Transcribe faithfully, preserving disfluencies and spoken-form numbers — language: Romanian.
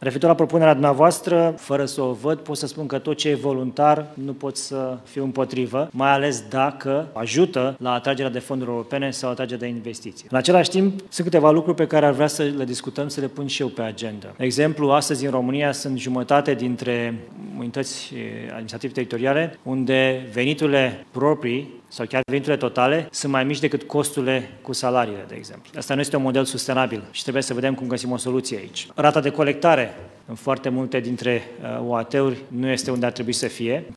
Referitor la propunerea dumneavoastră, fără să o văd, pot să spun că tot ce e voluntar nu pot să fiu împotrivă, mai ales dacă ajută la atragerea de fonduri europene sau atragerea de investiții. În același timp, sunt câteva lucruri pe care ar vrea să le discutăm, să le pun și eu pe agenda. De exemplu, astăzi în România sunt jumătate dintre unități administrative teritoriale unde veniturile proprii sau chiar veniturile totale sunt mai mici decât costurile cu salariile, de exemplu. Asta nu este un model sustenabil și trebuie să vedem cum găsim o soluție aici. Rata de colectare în foarte multe dintre uh, O A T-uri nu este unde ar trebui să fie.